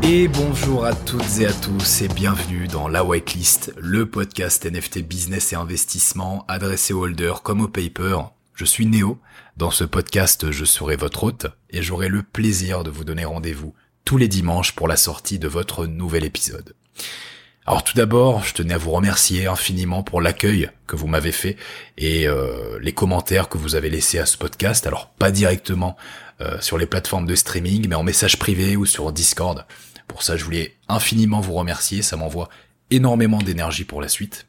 Et bonjour à toutes et à tous et bienvenue dans La Whitelist, le podcast NFT business et investissement adressé aux holders comme aux papers. Je suis Néo. Dans ce podcast, je serai votre hôte et j'aurai le plaisir de vous donner rendez-vous tous les dimanches pour la sortie de votre nouvel épisode. Alors tout d'abord, je tenais à vous remercier infiniment pour l'accueil que vous m'avez fait et les commentaires que vous avez laissés à ce podcast. Alors pas directement sur les plateformes de streaming, mais en message privé ou sur Discord. Pour ça, je voulais infiniment vous remercier, ça m'envoie énormément d'énergie pour la suite.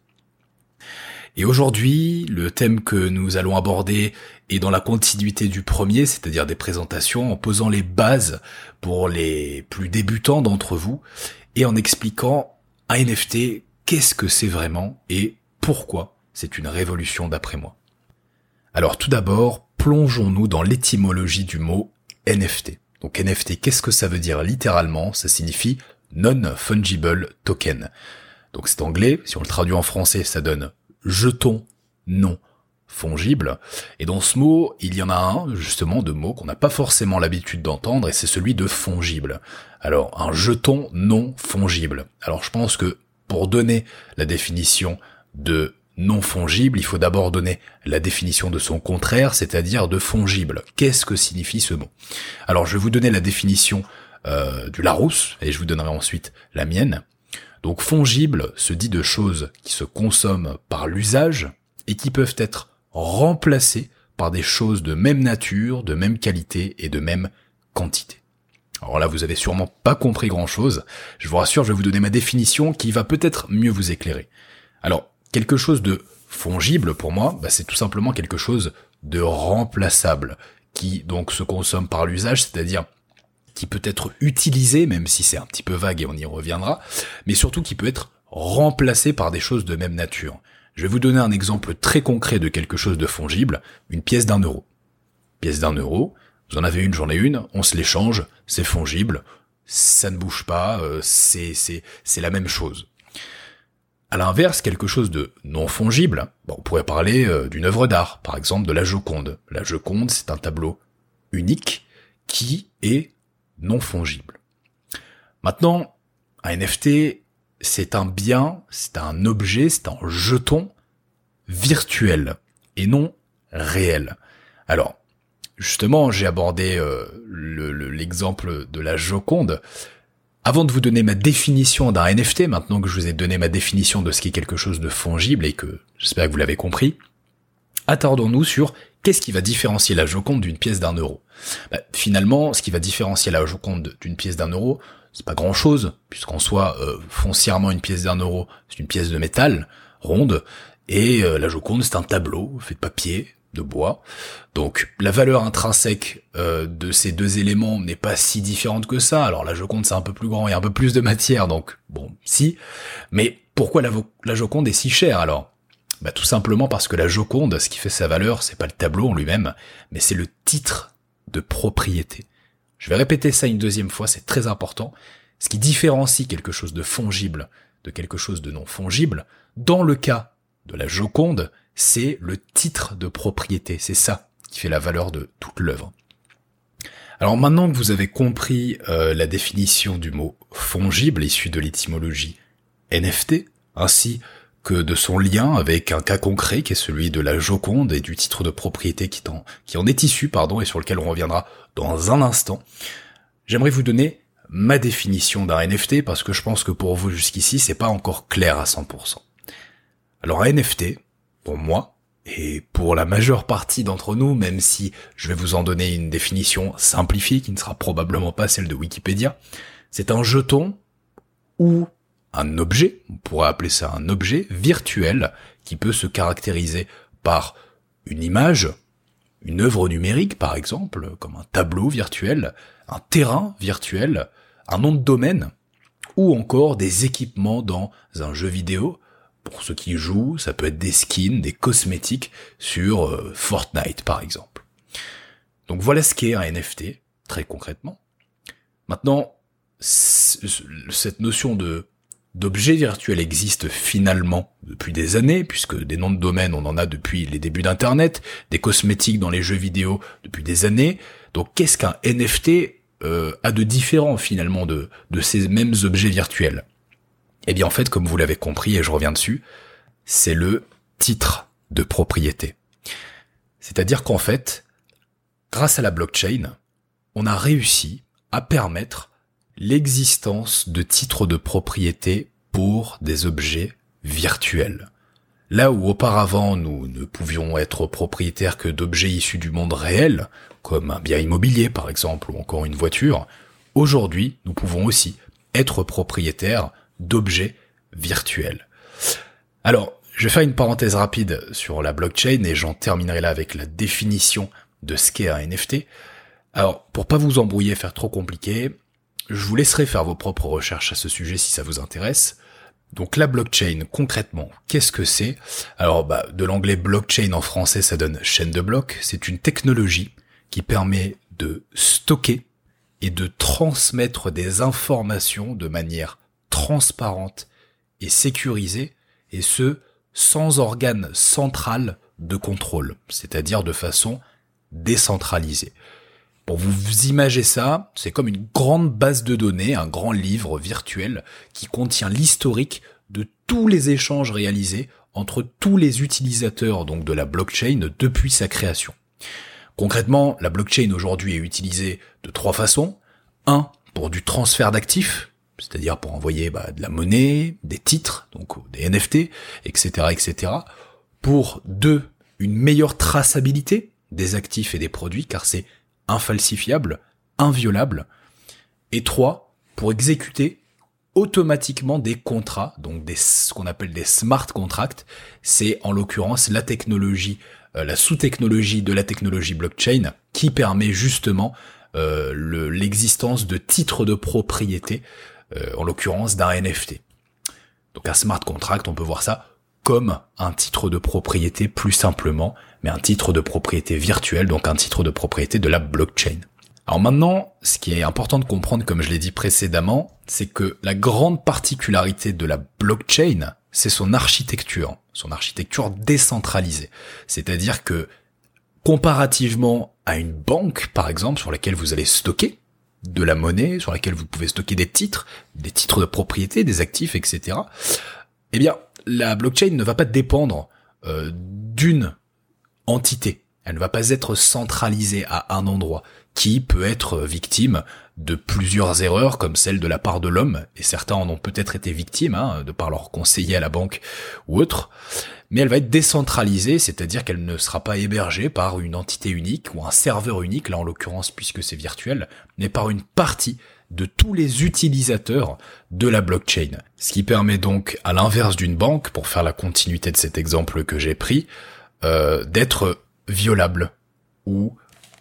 Et aujourd'hui, le thème que nous allons aborder est dans la continuité du premier, c'est-à-dire des présentations, en posant les bases pour les plus débutants d'entre vous et en expliquant un NFT, qu'est-ce que c'est vraiment et pourquoi c'est une révolution d'après moi. Alors tout d'abord, plongeons-nous dans l'étymologie du mot NFT. Donc NFT, qu'est-ce que ça veut dire littéralement? Ça signifie non-fungible token. Donc c'est anglais, si on le traduit en français, ça donne jeton non fongible. Et dans ce mot, il y en a un, justement, de mots qu'on n'a pas forcément l'habitude d'entendre, et c'est celui de fongible. Alors, un jeton non fongible. Alors je pense que pour donner la définition de non fongible, il faut d'abord donner la définition de son contraire, c'est-à-dire de fongible. Qu'est-ce que signifie ce mot? Alors je vais vous donner la définition du Larousse, et je vous donnerai ensuite la mienne. Donc fongible se dit de choses qui se consomment par l'usage et qui peuvent être remplacées par des choses de même nature, de même qualité et de même quantité. Alors là, vous avez sûrement pas compris grand-chose. Je vous rassure, je vais vous donner ma définition qui va peut-être mieux vous éclairer. Alors, quelque chose de fongible, pour moi, c'est tout simplement quelque chose de remplaçable, qui donc se consomme par l'usage, c'est-à-dire qui peut être utilisé, même si c'est un petit peu vague et on y reviendra, mais surtout qui peut être remplacé par des choses de même nature. Je vais vous donner un exemple très concret de quelque chose de fongible, une pièce d'€1. Pièce d'€1, vous en avez une, j'en ai une, on se l'échange, c'est fongible, ça ne bouge pas, c'est la même chose. À l'inverse, quelque chose de non fongible, on pourrait parler d'une œuvre d'art, par exemple de la Joconde. La Joconde, c'est un tableau unique qui est non fongible. Maintenant, un NFT, c'est un bien, c'est un objet, c'est un jeton virtuel et non réel. Alors, justement, j'ai abordé l'exemple de la Joconde. Avant de vous donner ma définition d'un NFT, maintenant que je vous ai donné ma définition de ce qui est quelque chose de fongible et que j'espère que vous l'avez compris, attardons-nous sur qu'est-ce qui va différencier la Joconde d'une pièce d'€1. Finalement, ce qui va différencier la Joconde d'une pièce d'€1, c'est pas grand-chose, puisqu'en soi, foncièrement, une pièce d'€1, c'est une pièce de métal, ronde, et la Joconde, c'est un tableau fait de papier, de bois. Donc la valeur intrinsèque de ces deux éléments n'est pas si différente que ça. Alors la Joconde c'est un peu plus grand et un peu plus de matière, donc bon, si. Mais pourquoi la Joconde est si chère alors? Tout simplement parce que la Joconde, ce qui fait sa valeur, c'est pas le tableau en lui-même, mais c'est le titre de propriété. Je vais répéter ça une deuxième fois, c'est très important. Ce qui différencie quelque chose de fongible de quelque chose de non fongible, dans le cas de la Joconde, c'est le titre de propriété. C'est ça qui fait la valeur de toute l'œuvre. Alors maintenant que vous avez compris la définition du mot fongible issu de l'étymologie NFT, ainsi que de son lien avec un cas concret qui est celui de la Joconde et du titre de propriété qui en est issu, et sur lequel on reviendra dans un instant, j'aimerais vous donner ma définition d'un NFT parce que je pense que pour vous jusqu'ici c'est pas encore clair à 100%. Alors un NFT, pour moi, et pour la majeure partie d'entre nous, même si je vais vous en donner une définition simplifiée qui ne sera probablement pas celle de Wikipédia, c'est un jeton ou un objet, on pourrait appeler ça un objet virtuel qui peut se caractériser par une image, une œuvre numérique par exemple, comme un tableau virtuel, un terrain virtuel, un nom de domaine, ou encore des équipements dans un jeu vidéo. Pour ceux qui jouent, ça peut être des skins, des cosmétiques sur Fortnite par exemple. Donc voilà ce qu'est un NFT, très concrètement. Maintenant, cette notion d'objet virtuel existe finalement depuis des années, puisque des noms de domaine, on en a depuis les débuts d'Internet, des cosmétiques dans les jeux vidéo depuis des années. Donc qu'est-ce qu'un NFT ? a de différent finalement de ces mêmes objets virtuels? Eh bien en fait, comme vous l'avez compris, et je reviens dessus, c'est le titre de propriété. C'est-à-dire qu'en fait, grâce à la blockchain, on a réussi à permettre l'existence de titres de propriété pour des objets virtuels. Là où auparavant nous ne pouvions être propriétaires que d'objets issus du monde réel, comme un bien immobilier par exemple, ou encore une voiture, aujourd'hui nous pouvons aussi être propriétaires d'objets virtuels. Alors, je vais faire une parenthèse rapide sur la blockchain et j'en terminerai là avec la définition de ce qu'est un NFT. Alors, pour pas vous embrouiller, faire trop compliqué, je vous laisserai faire vos propres recherches à ce sujet si ça vous intéresse. Donc la blockchain, concrètement, qu'est-ce que c'est? Alors, de l'anglais blockchain en français, ça donne chaîne de blocs. C'est une technologie qui permet de stocker et de transmettre des informations de manière transparente et sécurisée, et ce, sans organe central de contrôle, c'est-à-dire de façon décentralisée. Pour vous imager ça, c'est comme une grande base de données, un grand livre virtuel qui contient l'historique de tous les échanges réalisés entre tous les utilisateurs donc de la blockchain depuis sa création. Concrètement, la blockchain aujourd'hui est utilisée de 3 façons. 1, pour du transfert d'actifs, c'est-à-dire pour envoyer de la monnaie, des titres, donc des NFT, etc., etc. Pour 2, une meilleure traçabilité des actifs et des produits, car c'est infalsifiable, inviolable. Et 3, pour exécuter automatiquement des contrats, donc ce qu'on appelle des smart contracts. C'est en l'occurrence la technologie, la sous-technologie de la technologie blockchain qui permet justement l'existence de titres de propriété, en l'occurrence d'un NFT. Donc un smart contract, on peut voir ça comme un titre de propriété plus simplement, mais un titre de propriété virtuel, donc un titre de propriété de la blockchain. Alors maintenant, ce qui est important de comprendre, comme je l'ai dit précédemment, c'est que la grande particularité de la blockchain, c'est son architecture décentralisée. C'est-à-dire que, comparativement à une banque, par exemple, sur laquelle vous allez stocker de la monnaie, sur laquelle vous pouvez stocker des titres de propriété, des actifs, etc., eh bien, la blockchain ne va pas dépendre d'une entité. Elle ne va pas être centralisée à un endroit, qui peut être victime de plusieurs erreurs, comme celle de la part de l'homme, et certains en ont peut-être été victimes, de par leur conseiller à la banque ou autre, mais elle va être décentralisée, c'est-à-dire qu'elle ne sera pas hébergée par une entité unique, ou un serveur unique, là en l'occurrence puisque c'est virtuel, mais par une partie de tous les utilisateurs de la blockchain. Ce qui permet donc, à l'inverse d'une banque, pour faire la continuité de cet exemple que j'ai pris, d'être violable ou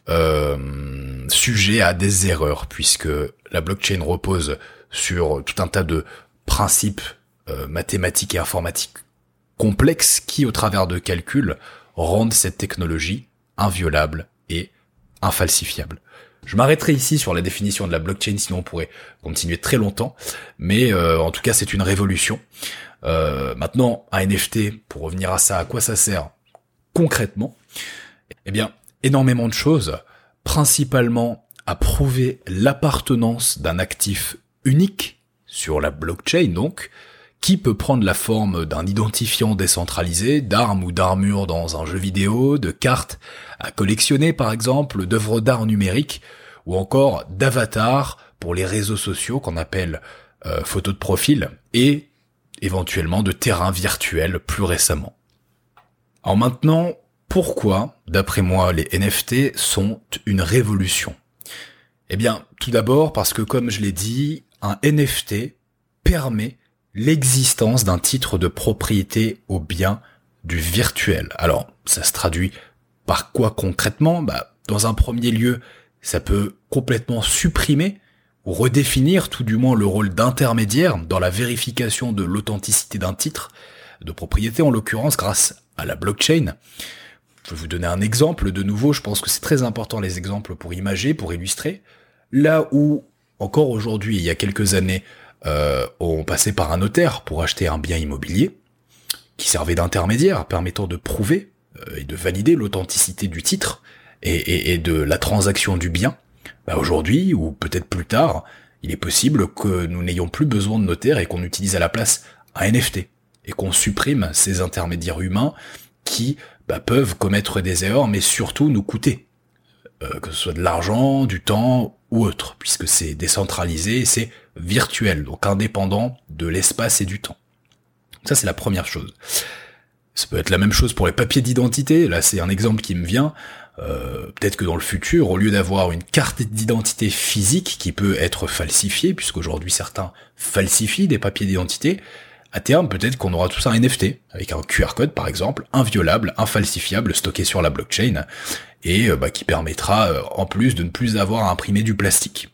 sujet à des erreurs, puisque la blockchain repose sur tout un tas de principes mathématiques et informatiques complexes qui, au travers de calculs, rendent cette technologie inviolable et infalsifiable. Je m'arrêterai ici sur la définition de la blockchain, sinon on pourrait continuer très longtemps, mais en tout cas c'est une révolution. Maintenant, un NFT, pour revenir à ça, à quoi ça sert concrètement? Eh bien, énormément de choses, principalement à prouver l'appartenance d'un actif unique sur la blockchain donc, qui peut prendre la forme d'un identifiant décentralisé, d'armes ou d'armures dans un jeu vidéo, de cartes à collectionner par exemple, d'œuvres d'art numériques, ou encore d'avatars pour les réseaux sociaux qu'on appelle photos de profil, et éventuellement de terrains virtuels plus récemment. Alors maintenant, pourquoi, d'après moi, les NFT sont une révolution? Eh bien, tout d'abord parce que, comme je l'ai dit, un NFT permet l'existence d'un titre de propriété au bien du virtuel. Alors, ça se traduit par quoi concrètement? Dans un premier lieu, ça peut complètement supprimer ou redéfinir tout du moins le rôle d'intermédiaire dans la vérification de l'authenticité d'un titre de propriété, en l'occurrence grâce à la blockchain. Je vais vous donner un exemple. De nouveau, je pense que c'est très important les exemples pour imager, pour illustrer. Là où, encore aujourd'hui, il y a quelques années, on passait par un notaire pour acheter un bien immobilier, qui servait d'intermédiaire, permettant de prouver et de valider l'authenticité du titre et de la transaction du bien. Aujourd'hui, ou peut-être plus tard, il est possible que nous n'ayons plus besoin de notaire et qu'on utilise à la place un NFT, et qu'on supprime ces intermédiaires humains qui peuvent commettre des erreurs, mais surtout nous coûter, que ce soit de l'argent, du temps ou autre, puisque c'est décentralisé et c'est virtuel, donc indépendant de l'espace et du temps. Ça, c'est la première chose. Ça peut être la même chose pour les papiers d'identité. Là, c'est un exemple qui me vient. Peut-être que dans le futur, au lieu d'avoir une carte d'identité physique qui peut être falsifiée, puisqu'aujourd'hui certains falsifient des papiers d'identité, à terme, peut-être qu'on aura tout ça un NFT, avec un QR code par exemple, inviolable, infalsifiable, stocké sur la blockchain, et qui permettra en plus de ne plus avoir à imprimer du plastique.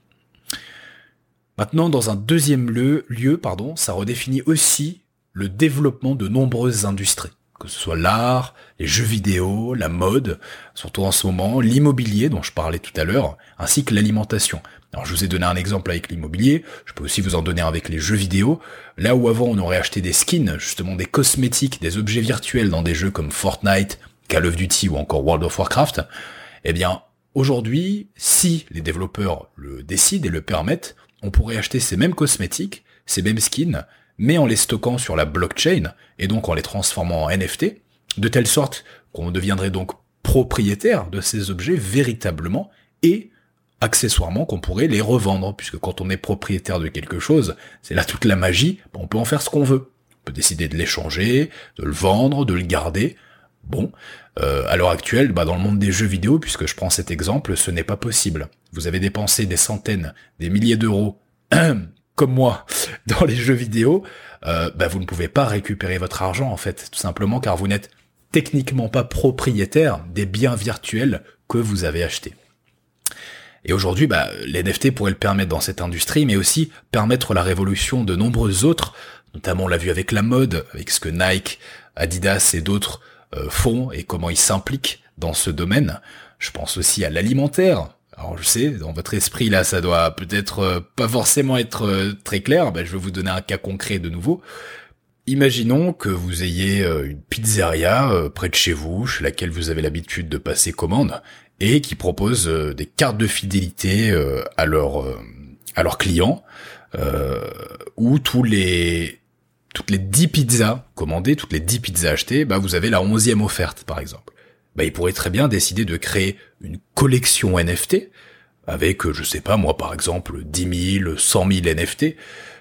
Maintenant, dans un deuxième lieu, ça redéfinit aussi le développement de nombreuses industries, que ce soit l'art, les jeux vidéo, la mode, surtout en ce moment, l'immobilier dont je parlais tout à l'heure, ainsi que l'alimentation. Alors je vous ai donné un exemple avec l'immobilier, je peux aussi vous en donner un avec les jeux vidéo. Là où avant on aurait acheté des skins, justement des cosmétiques, des objets virtuels dans des jeux comme Fortnite, Call of Duty ou encore World of Warcraft, eh bien aujourd'hui, si les développeurs le décident et le permettent, on pourrait acheter ces mêmes cosmétiques, ces mêmes skins, mais en les stockant sur la blockchain, et donc en les transformant en NFT, de telle sorte qu'on deviendrait donc propriétaire de ces objets véritablement, et accessoirement qu'on pourrait les revendre, puisque quand on est propriétaire de quelque chose, c'est là toute la magie, on peut en faire ce qu'on veut. On peut décider de l'échanger, de le vendre, de le garder. Bon, à l'heure actuelle, dans le monde des jeux vidéo, puisque je prends cet exemple, ce n'est pas possible. Vous avez dépensé des centaines, des milliers d'euros, comme moi, dans les jeux vidéo, vous ne pouvez pas récupérer votre argent, en fait, tout simplement car vous n'êtes techniquement pas propriétaire des biens virtuels que vous avez achetés. Et aujourd'hui, les NFT pourraient le permettre dans cette industrie, mais aussi permettre la révolution de nombreuses autres, notamment on l'a vu avec la mode, avec ce que Nike, Adidas et d'autres font et comment ils s'impliquent dans ce domaine. Je pense aussi à l'alimentaire. Alors je sais, dans votre esprit là, ça doit peut-être pas forcément être très clair. Je vais vous donner un cas concret de nouveau. Imaginons que vous ayez une pizzeria près de chez vous, chez laquelle vous avez l'habitude de passer commande, et qui propose des cartes de fidélité à leurs clients, où toutes les 10 pizzas commandées, toutes les 10 pizzas achetées, vous avez la 11e offerte par exemple. Ils pourraient très bien décider de créer une collection NFT avec, je sais pas moi, par exemple 10 000, 100 000 NFT,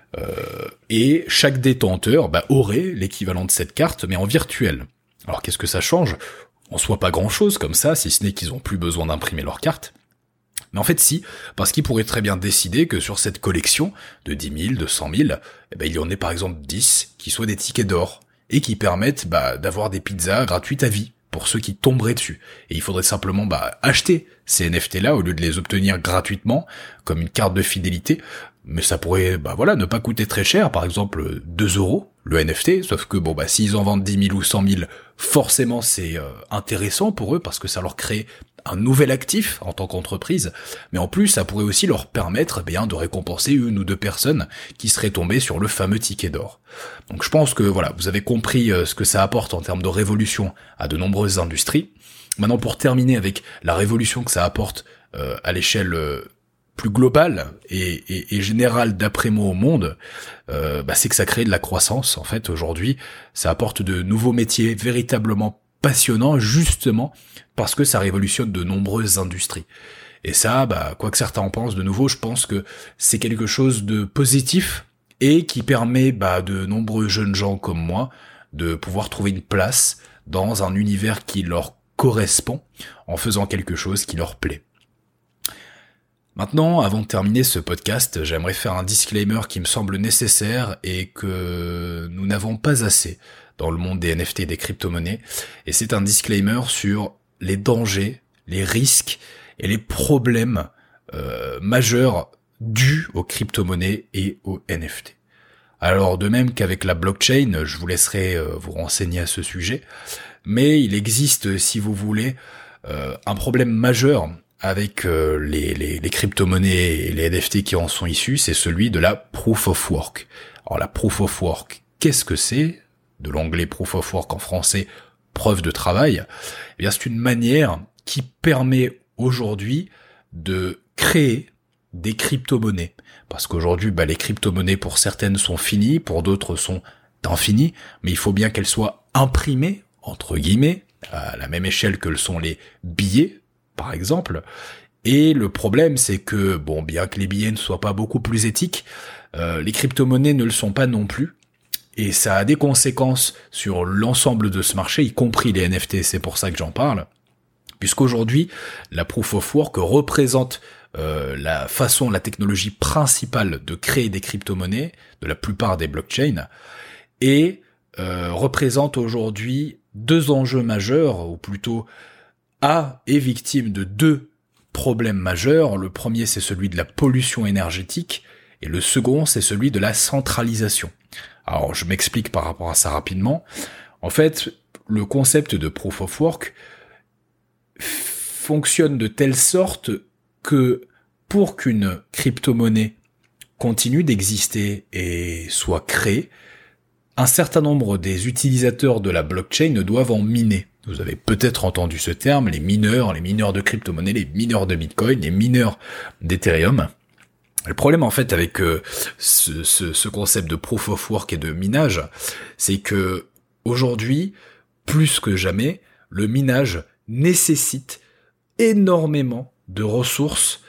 et chaque détenteur aurait l'équivalent de cette carte mais en virtuel. Alors qu'est-ce que ça change ? En soi pas grand-chose comme ça, si ce n'est qu'ils ont plus besoin d'imprimer leur carte. Mais en fait si, parce qu'ils pourraient très bien décider que sur cette collection de 10 000, de 100 000, il y en ait par exemple 10 qui soient des tickets d'or, et qui permettent d'avoir des pizzas gratuites à vie pour ceux qui tomberaient dessus. Et il faudrait simplement acheter ces NFT-là au lieu de les obtenir gratuitement, comme une carte de fidélité, mais ça pourrait ne pas coûter très cher, par exemple 2 € le NFT, sauf que s'ils en vendent 10 000 ou 100 000, forcément c'est intéressant pour eux parce que ça leur crée un nouvel actif en tant qu'entreprise, mais en plus ça pourrait aussi leur permettre de récompenser une ou deux personnes qui seraient tombées sur le fameux ticket d'or. Donc je pense que vous avez compris ce que ça apporte en termes de révolution à de nombreuses industries. Maintenant pour terminer avec la révolution que ça apporte à l'échelle plus globale et générale d'après moi au monde, c'est que ça crée de la croissance. En fait aujourd'hui ça apporte de nouveaux métiers véritablement passionnant justement parce que ça révolutionne de nombreuses industries. Et ça, quoi que certains en pensent, de nouveau, je pense que c'est quelque chose de positif et qui permet de nombreux jeunes gens comme moi de pouvoir trouver une place dans un univers qui leur correspond en faisant quelque chose qui leur plaît. Maintenant, avant de terminer ce podcast, j'aimerais faire un disclaimer qui me semble nécessaire et que nous n'avons pas assez dans le monde des NFT et des crypto-monnaies. Et c'est un disclaimer sur les dangers, les risques et les problèmes majeurs dus aux crypto-monnaies et aux NFT. Alors de même qu'avec la blockchain, je vous laisserai vous renseigner à ce sujet, mais il existe, si vous voulez, un problème majeur avec les crypto-monnaies et les NFT qui en sont issus, c'est celui de la proof of work. Alors la proof of work, qu'est-ce que c'est ? De l'anglais proof of work en français, preuve de travail. Eh bien c'est une manière qui permet aujourd'hui de créer des crypto-monnaies. Parce qu'aujourd'hui, les crypto-monnaies pour certaines sont finies, pour d'autres sont infinies, mais il faut bien qu'elles soient imprimées, entre guillemets, à la même échelle que le sont les billets, par exemple. Et le problème, c'est que, bien que les billets ne soient pas beaucoup plus éthiques, les crypto-monnaies ne le sont pas non plus. Et ça a des conséquences sur l'ensemble de ce marché, y compris les NFT, c'est pour ça que j'en parle. Puisqu'aujourd'hui, la Proof of Work représente la technologie principale de créer des crypto-monnaies de la plupart des blockchains, et représente aujourd'hui deux enjeux majeurs, ou plutôt est victime de deux problèmes majeurs. Le premier, c'est celui de la pollution énergétique, et le second, c'est celui de la centralisation. Alors, je m'explique par rapport à ça rapidement. En fait, le concept de Proof of Work fonctionne de telle sorte que pour qu'une crypto-monnaie continue d'exister et soit créée, un certain nombre des utilisateurs de la blockchain doivent en miner. Vous avez peut-être entendu ce terme, les mineurs de crypto-monnaies, les mineurs de Bitcoin, les mineurs d'Ethereum. Le problème en fait avec ce concept de Proof of Work et de minage, c'est que aujourd'hui, plus que jamais, le minage nécessite énormément de ressources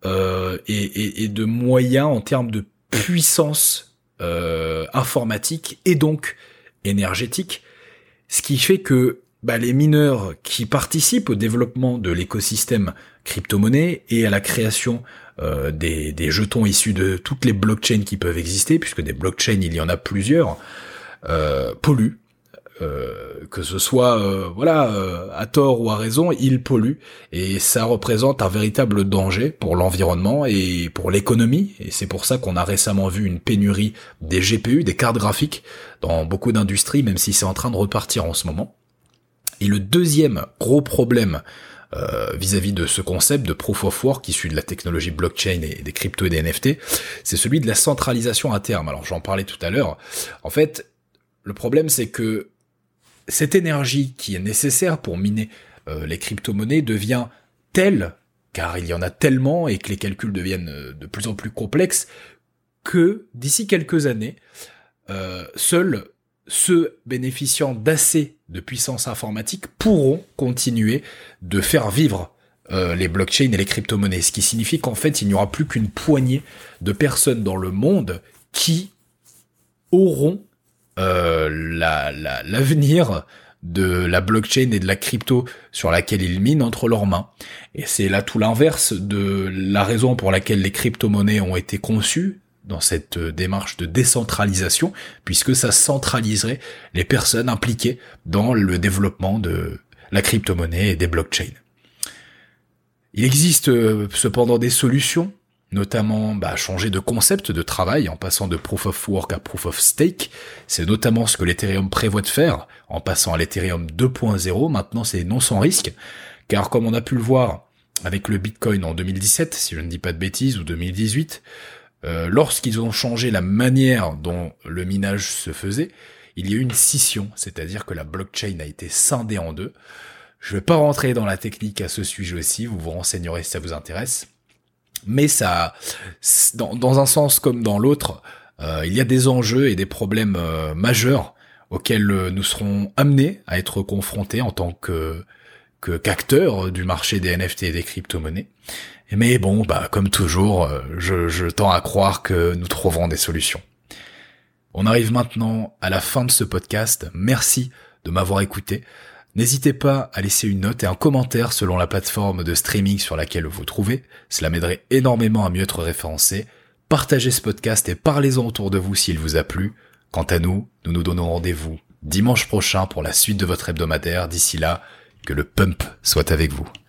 et de moyens en termes de puissance informatique et donc énergétique, ce qui fait que les mineurs qui participent au développement de l'écosystème crypto-monnaie et à la création des jetons issus de toutes les blockchains qui peuvent exister, puisque des blockchains il y en a plusieurs, polluent. Que ce soit à tort ou à raison, ils polluent, et ça représente un véritable danger pour l'environnement et pour l'économie, et c'est pour ça qu'on a récemment vu une pénurie des GPU, des cartes graphiques, dans beaucoup d'industries, même si c'est en train de repartir en ce moment. Et le deuxième gros problème vis-à-vis de ce concept de Proof of Work issu de la technologie blockchain et des cryptos et des NFT, c'est celui de la centralisation à terme. Alors j'en parlais tout à l'heure. En fait, le problème c'est que cette énergie qui est nécessaire pour miner les crypto-monnaies devient telle, car il y en a tellement et que les calculs deviennent de plus en plus complexes, que d'ici quelques années, seuls ceux bénéficiant d'assez de puissance informatique pourront continuer de faire vivre les blockchains et les crypto-monnaies, ce qui signifie qu'en fait il n'y aura plus qu'une poignée de personnes dans le monde qui auront l'avenir de la blockchain et de la crypto sur laquelle ils minent entre leurs mains. Et c'est là tout l'inverse de la raison pour laquelle les crypto-monnaies ont été conçues dans cette démarche de décentralisation, puisque ça centraliserait les personnes impliquées dans le développement de la crypto-monnaie et des blockchains. Il existe cependant des solutions, notamment changer de concept de travail en passant de Proof of Work à Proof of Stake. C'est notamment ce que l'Ethereum prévoit de faire en passant à l'Ethereum 2.0. Maintenant, c'est non sans risque, car comme on a pu le voir avec le Bitcoin en 2017, si je ne dis pas de bêtises, ou 2018, lorsqu'ils ont changé la manière dont le minage se faisait, il y a eu une scission, c'est-à-dire que la blockchain a été scindée en deux. Je vais pas rentrer dans la technique à ce sujet aussi, vous vous renseignerez si ça vous intéresse. Mais ça, dans un sens comme dans l'autre, il y a des enjeux et des problèmes majeurs auxquels nous serons amenés à être confrontés en tant qu'acteurs du marché des NFT et des crypto-monnaies. Mais bon, comme toujours, je tends à croire que nous trouverons des solutions. On arrive maintenant à la fin de ce podcast. Merci de m'avoir écouté. N'hésitez pas à laisser une note et un commentaire selon la plateforme de streaming sur laquelle vous trouvez. Cela m'aiderait énormément à mieux être référencé. Partagez ce podcast et parlez-en autour de vous s'il vous a plu. Quant à nous, nous nous donnons rendez-vous dimanche prochain pour la suite de votre hebdomadaire. D'ici là, que le pump soit avec vous.